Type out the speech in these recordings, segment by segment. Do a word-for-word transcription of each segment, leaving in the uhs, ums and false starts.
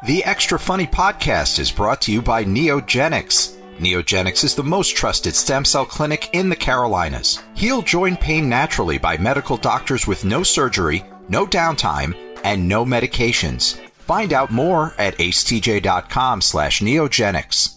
The Extra Funny podcast is brought to you by Neogenics. Neogenics is the most trusted stem cell clinic in the Carolinas. Heal joint pain naturally by medical doctors with no surgery, no downtime, and no medications. Find out more at acetj.com slash neogenics.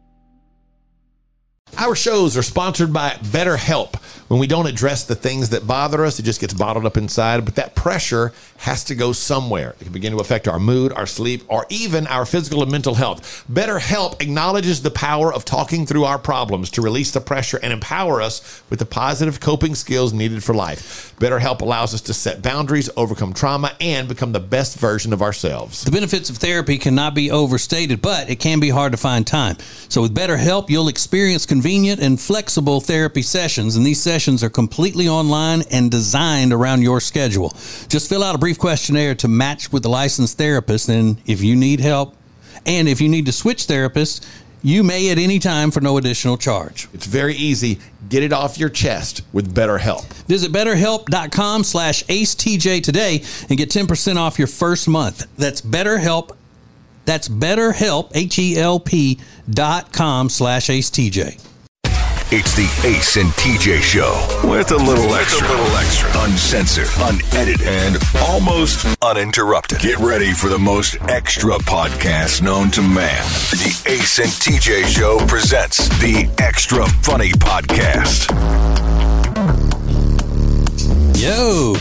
Our shows are sponsored by BetterHelp. When we don't address the things that bother us, it just gets bottled up inside. But that pressure has to go somewhere. It can begin to affect our mood, our sleep, or even our physical and mental health. BetterHelp acknowledges the power of talking through our problems to release the pressure and empower us with the positive coping skills needed for life. BetterHelp allows us to set boundaries, overcome trauma, and become the best version of ourselves. The benefits of therapy cannot be overstated, but it can be hard to find time. So with BetterHelp, you'll experience convenient and flexible therapy sessions, and these sessions are completely online and designed around your schedule. Just fill out a brief questionnaire to match with a licensed therapist, and if you need help, and if you need to switch therapists, you may at any time for no additional charge. It's very easy. Get it off your chest with BetterHelp. Visit betterhelp.com slash AceTJ today and get ten percent off your first month. That's BetterHelp. That's BetterHelp, H E L P dot com slash AceTJ. It's the Ace and T J Show with a little extra, a little extra, uncensored, unedited, and almost uninterrupted. Get ready for the most extra podcast known to man. The Ace and T J Show presents the Extra Funny Podcast. Yo.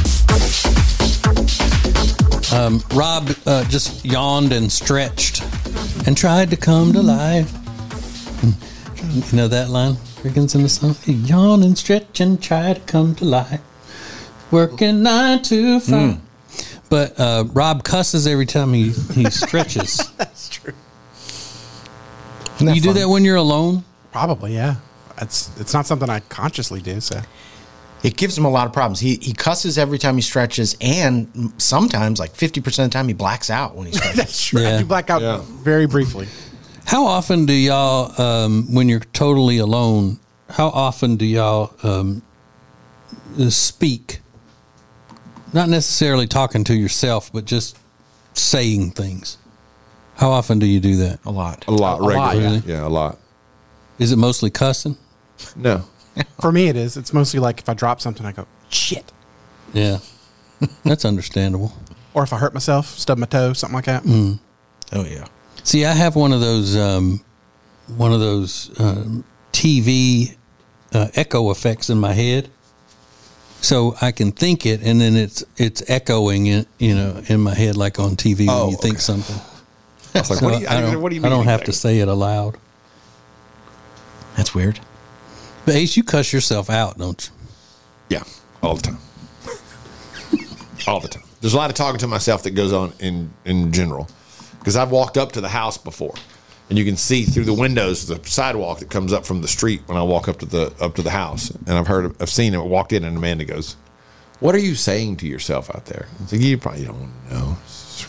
Um, Rob uh, just yawned and stretched and tried to come to life. You know that line? Riggins in the song. Yawn and stretch and try to come to life. Working nine to five. Mm. But uh, Rob cusses every time he, he stretches. That's true. You do fun? That when you're alone? Probably, yeah. It's it's not something I consciously do, so. It gives him a lot of problems. He he cusses every time he stretches, and sometimes, like fifty percent of the time, he blacks out when he stretches. That's true. Yeah. I do black out yeah. very briefly. How often do y'all, um, when you're totally alone, how often do y'all um, speak? Not necessarily talking to yourself, but just saying things. How often do you do that? A lot. A lot, a regularly. Lot, yeah. yeah, a lot. Is it mostly cussing? No. For me, it is. It's mostly like if I drop something, I go, shit. Yeah. That's understandable. Or if I hurt myself, stub my toe, something like that. Mm. Oh, yeah. See, I have one of those, um, one of those um, T V uh, echo effects in my head, so I can think it, and then it's it's echoing in you know in my head like on T V oh, when you okay. think something. I was like, so what, do you, I, I don't, what do you mean? I don't have exactly? to say it aloud. That's weird. But Ace, you cuss yourself out, don't you? Yeah, all the time. All the time. There's a lot of talking to myself that goes on in in general. Because I've walked up to the house before, and you can see through the windows the sidewalk that comes up from the street when I walk up to the up to the house. And I've heard, I've seen it. Walked in, and Amanda goes, "What are you saying to yourself out there?" It's like, you probably don't want to know.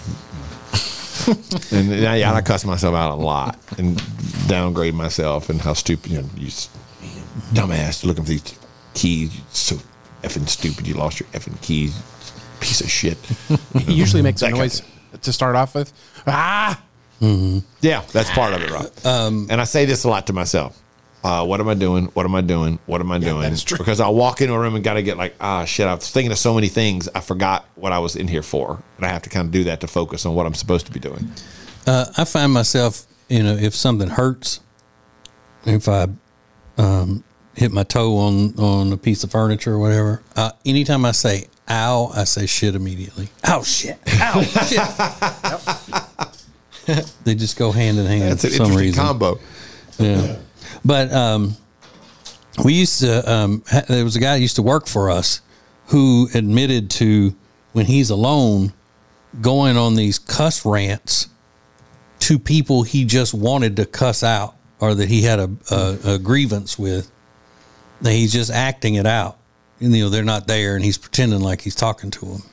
and yeah, I cuss myself out a lot and downgrade myself and how stupid, you know, you dumbass looking for these keys. You're so effing stupid. You lost your effing keys. Piece of shit. He usually makes a noise to start off with. Ah! Mm-hmm. Yeah, that's part of it, right? Um, and I say this a lot to myself. Uh, what am I doing? What am I doing? What am I yeah, doing? That's true. Because I walk into a room and got to get like, ah, shit, I was thinking of so many things. I forgot what I was in here for. And I have to kind of do that to focus on what I'm supposed to be doing. Uh, I find myself, you know, if something hurts, if I um, hit my toe on, on a piece of furniture or whatever, uh, anytime I say, ow, I say shit immediately. Ow, shit. Ow, shit. They just go hand in hand. That's an for some interesting reason. combo. Yeah. But um, we used to, um, ha- there was a guy that used to work for us who admitted to, when he's alone, going on these cuss rants to people he just wanted to cuss out or that he had a, a, a grievance with. That he's just acting it out. And, you know, they're not there, and he's pretending like he's talking to them.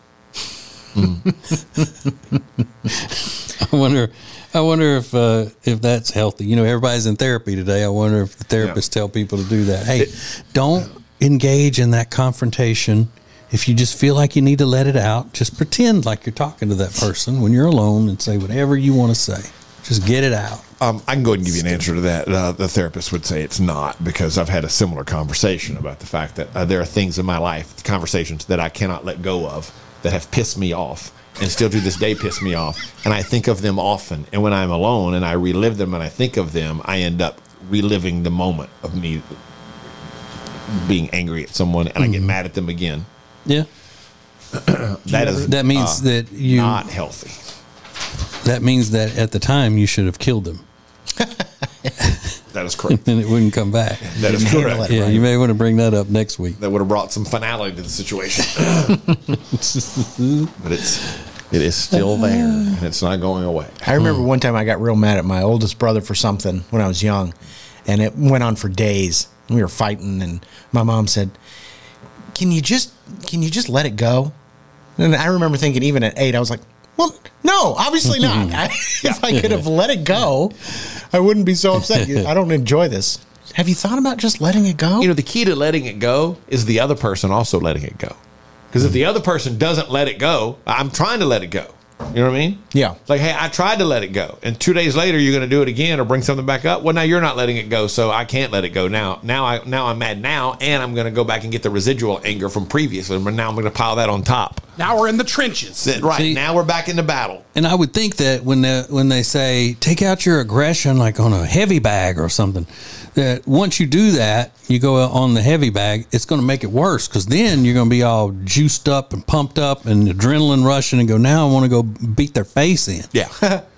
Mm. I wonder, I wonder if uh, if that's healthy. You know, everybody's in therapy today. I wonder if the therapists yeah. tell people to do that. Hey, it, don't engage in that confrontation if you just feel like you need to let it out, just pretend like you're talking to that person when you're alone and say whatever you want to say. Just get it out. Um, I can go ahead and give you an answer to that. Uh, the therapist would say it's not, because I've had a similar conversation about the fact that uh, there are things in my life, conversations that I cannot let go of, that have pissed me off and still to this day piss me off. And I think of them often. And when I'm alone and I relive them and I think of them, I end up reliving the moment of me being angry at someone, and mm-hmm. I get mad at them again. Yeah. that is that means uh, that you not healthy. That means that at the time you should have killed him. That is correct. Then it wouldn't come back. That is correct. Yeah, right. You may want to bring that up next week. That would have brought some finality to the situation. But it's it is still there, and it's not going away. I remember one time I got real mad at my oldest brother for something when I was young, and it went on for days. We were fighting, and my mom said, "Can you just can you just let it go?" And I remember thinking, even at eight, I was like, well, no, obviously not. I, if I could have let it go, I wouldn't be so upset. I don't enjoy this. Have you thought about just letting it go? You know, the key to letting it go is the other person also letting it go. Because if the other person doesn't let it go, I'm trying to let it go. You know what I mean? Yeah. Like, hey, I tried to let it go, and two days later you're going to do it again or bring something back up. Well, now you're not letting it go, so I can't let it go now. Now I now I'm mad now, and I'm going to go back and get the residual anger from previous, and now I'm going to pile that on top. Now we're in the trenches. Right. See, now we're back into battle. And I would think that when they, when they say take out your aggression like on a heavy bag or something, that once you do that, you go on the heavy bag, it's going to make it worse, because then you're going to be all juiced up and pumped up and adrenaline rushing and go, now I want to go beat their face in. Yeah.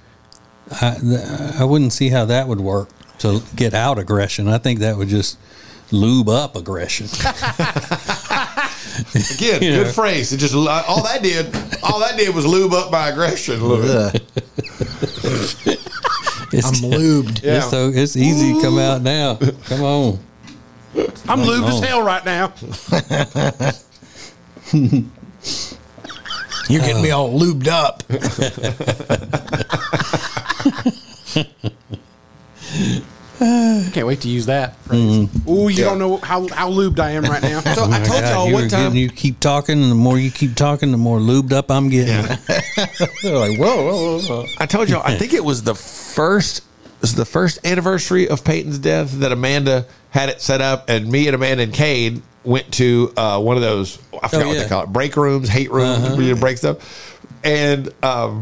I, I wouldn't see how that would work to get out aggression. I think that would just lube up aggression. Again, You good know. phrase. It just all that did, all that did was lube up my aggression a little bit. It's, I'm lubed. Yeah. It's, so, it's easy to come out now. Come on. I'm lubed as hell right now. You're getting me all lubed up. Can't wait to use that phrase. Mm-hmm. Ooh, you don't know how, how lubed I am right now. So I told God, y'all you one were time. getting- you keep talking, and the more you keep talking, the more lubed up I'm getting. They're like, whoa, whoa, whoa, whoa. I told y'all. I think it was the first. It was the first anniversary of Peyton's death that Amanda had it set up, and me and Amanda and Cade went to uh, one of those. I forgot Oh, what yeah. they call it. Break rooms, hate rooms, Uh-huh. where you break stuff, and um,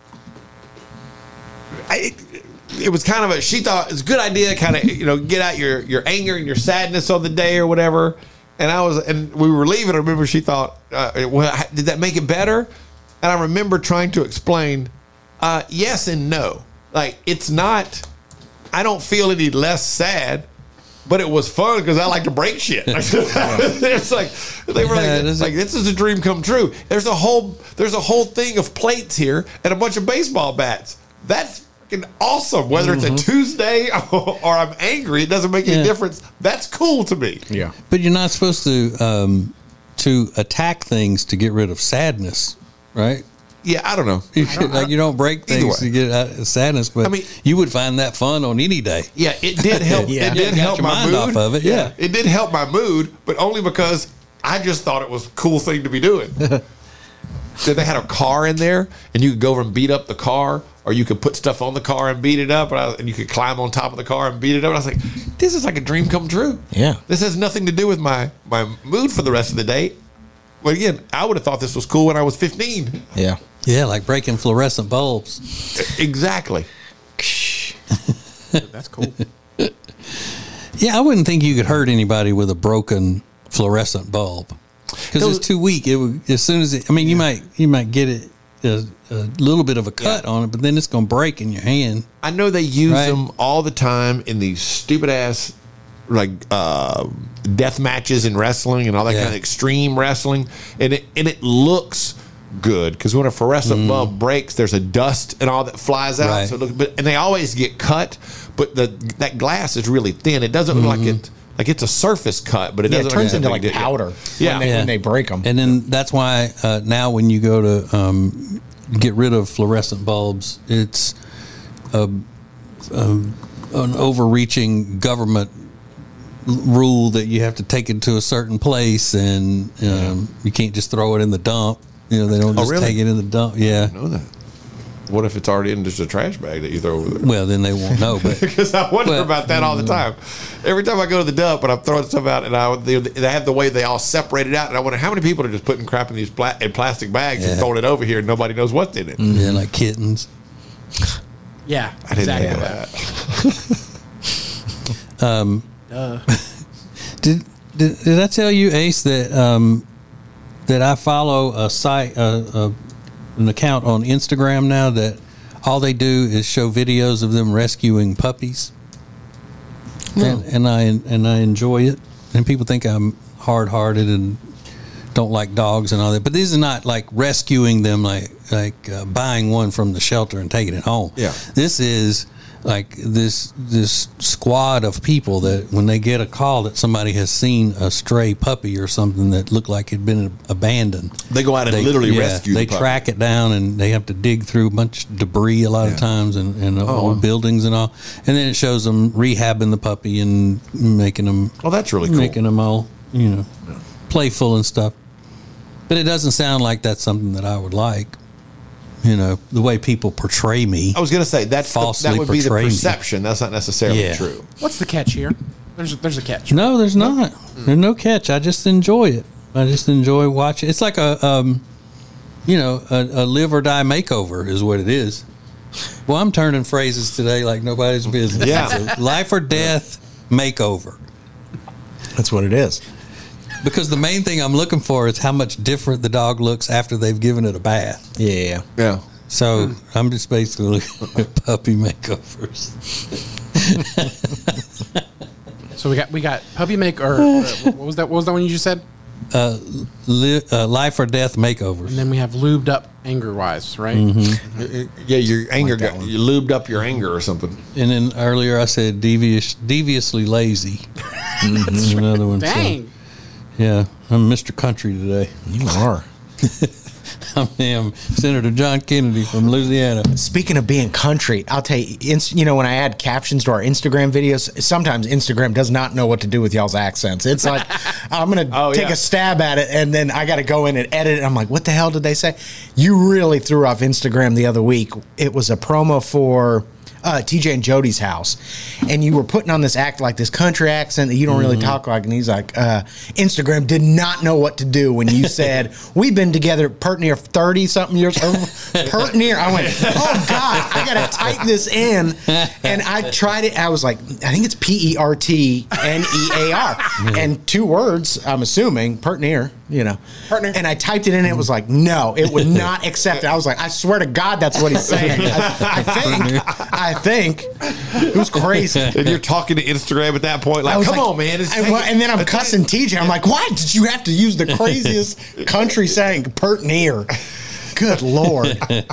I. It was kind of a, she thought it's a good idea, kind of, you know, get out your, your anger and your sadness on the day or whatever. And I was, and we were leaving. I remember she thought, uh, well, did that make it better? And I remember trying to explain, uh, yes and no. Like, it's not, I don't feel any less sad, but it was fun because I like to break shit. It's like, they were Yeah, like, it is- like, this is a dream come true. There's a whole, there's a whole thing of plates here and a bunch of baseball bats. That's fucking awesome. Whether it's a Tuesday or, or I'm angry, it doesn't make any Yeah. difference. That's cool to me. Yeah. But you're not supposed to um, to attack things to get rid of sadness, right? Yeah, I don't know. You should, like you don't break Either things way. to get out of sadness, but I mean- you would find that fun on any day. Yeah, it did help. Yeah. It did Got help your my mind mood. off of it, yeah. it did help my mood, but only because I just thought it was a cool thing to be doing. So they had a car in there, and you could go over and beat up the car, or you could put stuff on the car and beat it up, and, I, and you could climb on top of the car and beat it up. And I was like, this is like a dream come true. Yeah. This has nothing to do with my my mood for the rest of the day. But again, I would have thought this was cool when I was fifteen. Yeah. Yeah, like breaking fluorescent bulbs. Exactly. That's cool. Yeah, I wouldn't think you could hurt anybody with a broken fluorescent bulb because Those- it's too weak. It would, as soon as it, I mean, you might you might get it a, a little bit of a cut Yeah. on it, but then it's going to break in your hand. I know they use Right. them all the time in these stupid ass like uh, death matches in wrestling and all that Yeah. kind of extreme wrestling, and it and it looks good because when a fluorescent bulb breaks, there's a dust and all that flies out. Right. So it looks, but and they always get cut, but the that glass is really thin. It doesn't look like it like it's a surface cut, but it Yeah, it doesn't. turns look into like like a big- powder Yeah. when, they, Yeah. when they break them. And then that's why uh, now when you go to um, get rid of fluorescent bulbs, it's a, a, an overreaching government rule that you have to take it to a certain place, and um, you can't just throw it in the dump. You know, they don't Oh, just really? take it in the dump. Yeah. I know that. What if it's already in just a trash bag that you throw over there? Well, then they won't know. But Because I wonder Well, about that all the time. Every time I go to the dump and I'm throwing stuff out, and I they, they have the way they all separate it out, and I wonder how many people are just putting crap in these pla- in plastic bags and Yeah. throwing it over here, and nobody knows what's in it. yeah, like kittens. Yeah, I didn't exactly think of that. that. Did, did did I tell you, Ace, that um, that I follow a site, uh, uh, an account on Instagram now that all they do is show videos of them rescuing puppies, and, and I and I enjoy it. And people think I'm hard hearted and don't like dogs and all that, but this is not like rescuing them, like like uh, buying one from the shelter and taking it home. Yeah. This is like this this squad of people that when they get a call that somebody has seen a stray puppy or something that looked like it'd been abandoned, They go out and they literally yeah, rescue They the puppy. track it down, and they have to dig through a bunch of debris a lot Yeah. of times, and, and Oh, old wow. buildings and all. And then it shows them rehabbing the puppy and making them Oh, that's really cool. making them all, you know, playful and stuff. But it doesn't sound like that's something that I would like. You know, the way people portray me. I was going to say that's the, Falsely that would be the portray me. perception. That's not necessarily Yeah. true. What's the catch here? There's there's a catch. No, there's not. There's no catch. I just enjoy it. I just enjoy watching. It's like a, um, you know, a, a live or die makeover is what it is. Well, I'm turning phrases today like nobody's business. Yeah. It's a life or death makeover. That's what it is. Because the main thing I'm looking for is how much different the dog looks after they've given it a bath. Yeah. Yeah. So I'm just basically looking at puppy makeovers. So we got we got puppy make or uh, what was that? What was that one you just said? Uh, li- uh, life or death makeovers. And then we have lubed up anger wise, right? Yeah, your anger that got one. you lubed up your anger or something. And then earlier I said devious, deviously lazy. That's another one. So, Dang. yeah, I'm Mister Country today. You are. I am Senator John Kennedy from Louisiana. Speaking of being country, I'll tell you, ins- you know, when I add captions to our Instagram videos, sometimes Instagram does not know what to do with y'all's accents. It's like, I'm going to Oh, take yeah. a stab at it, and then I got to go in and edit it. I'm like, what the hell did they say? You really threw off Instagram the other week. It was a promo for uh, T J and Jody's house, and you were putting on this act like this country accent that you don't really talk like, and he's like, uh, Instagram did not know what to do when you said, we've been together pert near thirty something years, or pert near. I went, oh God, I got to type this in, and I tried it. I was like, I think it's P E R T N E A R, and two words, I'm assuming, pert near, you know. Partner. And I typed it in, and it was like, no, it would not accept it. I was like, I swear to God, that's what he's saying. I, I think, I think. It was crazy. And you're talking to Instagram at that point, I like, was come like- on, man. It's and, well, and then I'm cussing T J. I'm like, why did you have to use the craziest country saying, pert near? Good Lord.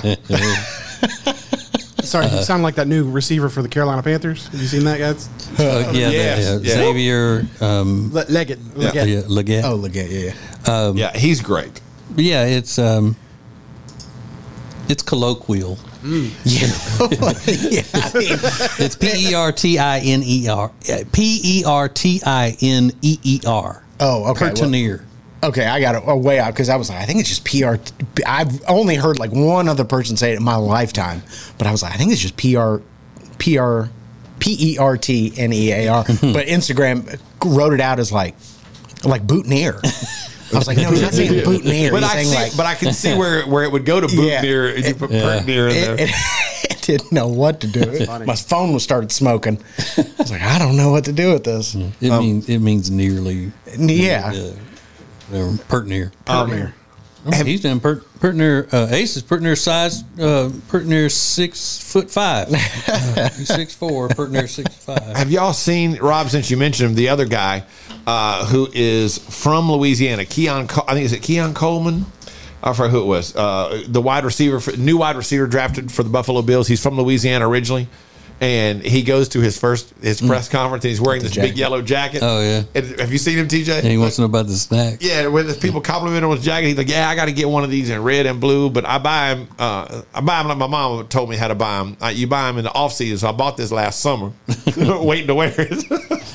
Sorry, you sound like that new receiver for the Carolina Panthers. Have you seen that, guys? Uh, yeah, Yes, the, uh, yeah. Xavier um, Le- Leggett. Leggett. yeah, Leggett. Oh, look at yeah, yeah. yeah, he's great. Yeah, it's um, it's colloquial. Yeah. yeah. I mean, It's P E R T I N E R. P E R T I N E E R. oh, okay. well- Pertinier. Okay, I got it a way out because I was like, I think it's just P R. I've only heard like one other person say it in my lifetime, but I was like, I think it's just P R, P R, P E R T N E A R. But Instagram wrote it out as like, like boutonniere. I was like, no, he's not saying boutonniere. But He's I saying see, like, but I can see where where it would go to boot Yeah. near and you put Yeah. pert near in there. it, it, it didn't know what to do. My phone was started smoking. I was like, I don't know what to do with this. It means it means nearly. Yeah. Uh, whatever, pertinier. Um, Oh, he's done per, pertinier. Uh, Ace is pertinier size. Uh, pertinier six foot five. Uh, he's six four. Pertinier six five. Have y'all seen, Rob, since you mentioned him, the other guy uh, who is from Louisiana, Keon, Col- I think, is it Keon Coleman? I forgot who it was. Uh, the wide receiver, for, new wide receiver drafted for the Buffalo Bills. He's from Louisiana originally. And he goes to his first his press conference, and he's wearing this big jacket. yellow jacket. Oh, yeah. And have you seen him, T J? And he wants to know about the snack. Yeah, when the people compliment him on his jacket, he's like, "Yeah, I got to get one of these in red and blue, but I buy him. Uh, I buy him like my mom told me how to buy them. Uh, you buy them in the off season, so I bought this last summer, waiting to wear it."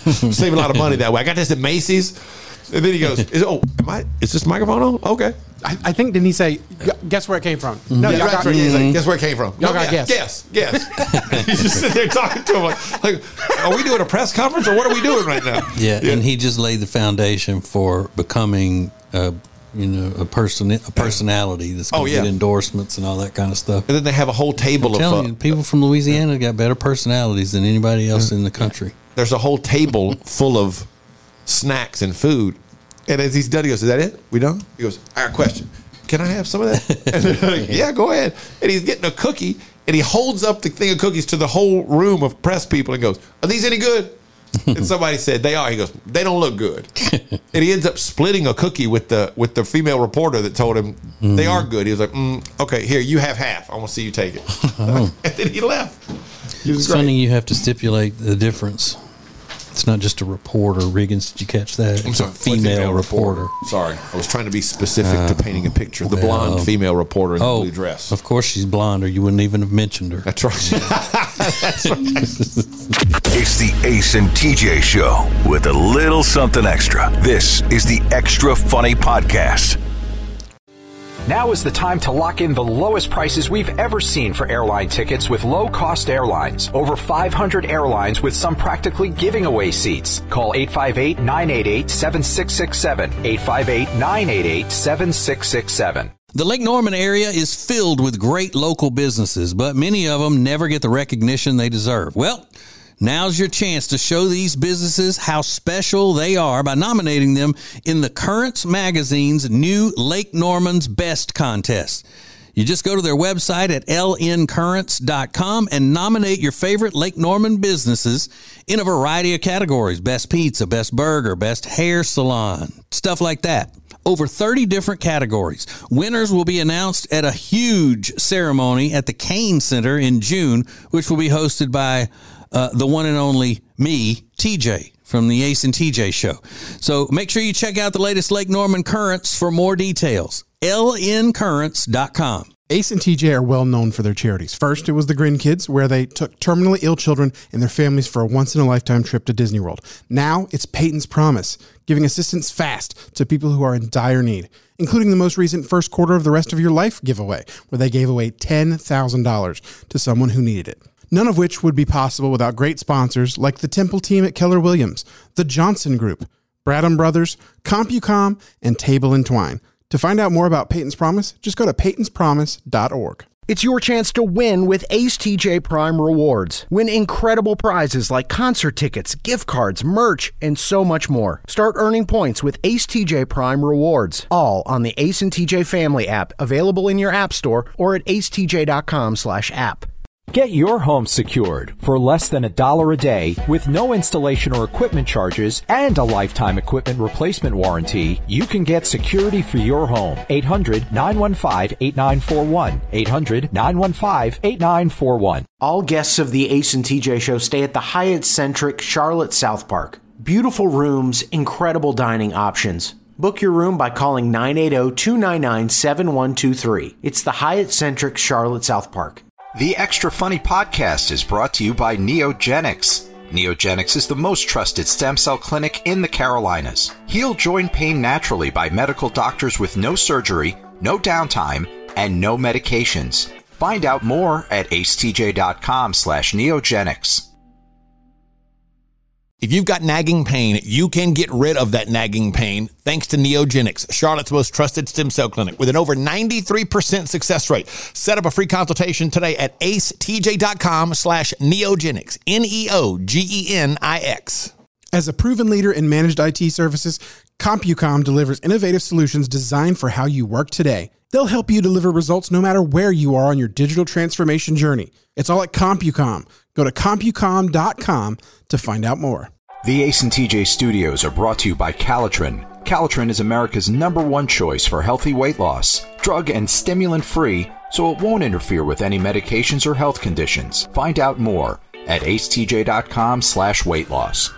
Save a lot of money that way. I got this at Macy's. And then he goes, is, oh, am I, is this microphone on? Okay. I, I think, didn't he say, guess where it came from? No, y'all that's got, right. He's like, guess where it came from? Y'all No, got yeah, guess. Guess, guess. He's just sitting there talking to him like, like, are we doing a press conference or what are we doing right now? Yeah, yeah. And he just laid the foundation for becoming a, you know, a person, a personality that's going to Oh, yeah. get endorsements and all that kind of stuff. And then they have a whole table I'm of telling uh, you, people from Louisiana got better personalities than anybody else in the country. there's a whole table full of snacks and food. And as he's done, he goes, is that it? We done? He goes, I got a question. Can I have some of that? And they're like, yeah, go ahead. And he's getting a cookie, and he holds up the thing of cookies to the whole room of press people and goes, are these any good? And somebody said, they are. He goes, they don't look good. And he ends up splitting a cookie with the with the female reporter that told him mm. they are good. He was like, mm, okay, here, you have half. I want to see you take it. Oh. And then he left. He it's great. Funny you have to stipulate the difference. It's not just a reporter. Riggins, did you catch that? I'm sorry, a female, female reporter. reporter. Sorry. I was trying to be specific uh, to painting a picture. The well, blonde female reporter in oh, the blue dress. Of course she's blonde, or you wouldn't even have mentioned her. That's right. That's right. It's the Ace and T J Show with a little something extra. This is the Extra Funny Podcast. Now is the time to lock in the lowest prices we've ever seen for airline tickets with low-cost airlines. Over five hundred airlines with some practically giving away seats. Call eight five eight, nine eight eight, seven six six seven. eight five eight, nine eight eight, seven six six seven. The Lake Norman area is filled with great local businesses, but many of them never get the recognition they deserve. Well, now's your chance to show these businesses how special they are by nominating them in the Currents Magazine's new Lake Norman's Best contest. You just go to their website at l n currents dot com and nominate your favorite Lake Norman businesses in a variety of categories. Best pizza, best burger, best hair salon, stuff like that. Over thirty different categories. Winners will be announced at a huge ceremony at the Kane Center in June, which will be hosted by Uh, the one and only me, T J, from the Ace and T J Show. So make sure you check out the latest Lake Norman Currents for more details. l n currents dot com. Ace and T J are well known for their charities. First, it was the Grin Kids, where they took terminally ill children and their families for a once-in-a-lifetime trip to Disney World. Now, it's Peyton's Promise, giving assistance fast to people who are in dire need, including the most recent First Quarter of the Rest of Your Life giveaway, where they gave away ten thousand dollars to someone who needed it. None of which would be possible without great sponsors like the Temple team at Keller Williams, the Johnson Group, Bradham Brothers, CompuCom, and Table and Twine. To find out more about Peyton's Promise, just go to peytons promise dot org. It's your chance to win with Ace T J Prime Rewards. Win incredible prizes like concert tickets, gift cards, merch, and so much more. Start earning points with Ace T J Prime Rewards, all on the Ace and T J Family app, available in your app store or at ace t j dot com slash app. Get your home secured for less than a dollar a day with no installation or equipment charges and a lifetime equipment replacement warranty. You can get security for your home. eight hundred, nine one five, eight nine four one. eight hundred, nine one five, eight nine four one. All guests of the Ace and T J Show stay at the Hyatt-centric Charlotte South Park. Beautiful rooms, incredible dining options. Book your room by calling nine eight zero, two nine nine, seven one two three. It's the Hyatt-centric Charlotte South Park. The Extra Funny Podcast is brought to you by Neogenics. Neogenics is the most trusted stem cell clinic in the Carolinas. Heal joint pain naturally by medical doctors with no surgery, no downtime, and no medications. Find out more at ace t j dot com slash neogenics. If you've got nagging pain, you can get rid of that nagging pain thanks to Neogenics, Charlotte's most trusted stem cell clinic with an over ninety-three percent success rate. Set up a free consultation today at ace t j dot com slash neogenics, N E O G E N I X. As a proven leader in managed I T services, CompuCom delivers innovative solutions designed for how you work today. They'll help you deliver results no matter where you are on your digital transformation journey. It's all at CompuCom. Go to compucom dot com to find out more. The Ace and T J studios are brought to you by Calitrin. Calitrin is America's number one choice for healthy weight loss. Drug and stimulant free, so it won't interfere with any medications or health conditions. Find out more at ace t j dot com slash weight loss.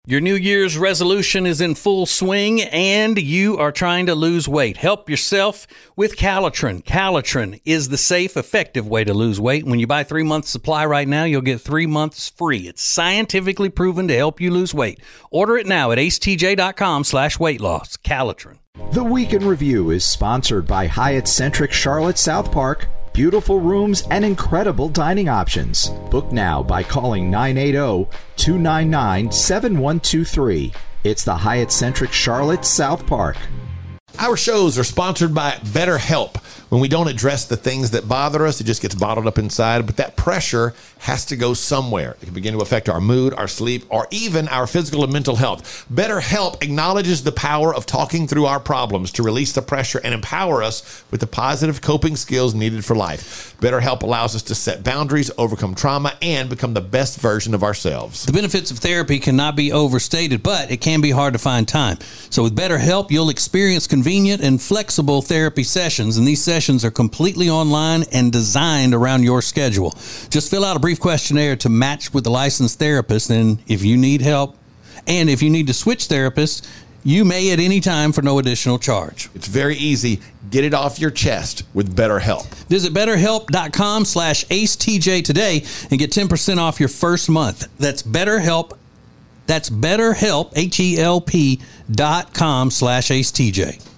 Your New Year's resolution is in full swing and you are trying to lose weight. Help yourself with Calitrin. Calitrin is the safe, effective way to lose weight. When you buy three months supply right now, you'll get three months free. It's scientifically proven to help you lose weight. Order it now at acetj.com slash weight loss. Calitrin. The Week in Review is sponsored by Hyatt-centric Charlotte South Park. Beautiful rooms and incredible dining options. Book now by calling nine eight zero, two nine nine, seven one two three. It's the Hyatt-centric Charlotte South Park. Our shows are sponsored by BetterHelp. When we don't address the things that bother us, it just gets bottled up inside. But that pressure has to go somewhere. It can begin to affect our mood, our sleep, or even our physical and mental health. BetterHelp acknowledges the power of talking through our problems to release the pressure and empower us with the positive coping skills needed for life. BetterHelp allows us to set boundaries, overcome trauma, and become the best version of ourselves. The benefits of therapy cannot be overstated, but it can be hard to find time. So with BetterHelp, you'll experience convenient and flexible therapy sessions, and these sessions are completely online and designed around your schedule. Just fill out a brief questionnaire to match with the licensed therapist, and if you need help, and if you need to switch therapists, you may at any time for no additional charge. It's very easy. Get it off your chest with BetterHelp. Visit betterhelp.com slash AceTJ today and get ten percent off your first month. That's BetterHelp. That's BetterHelp, H E L P dot com slash AceTJ.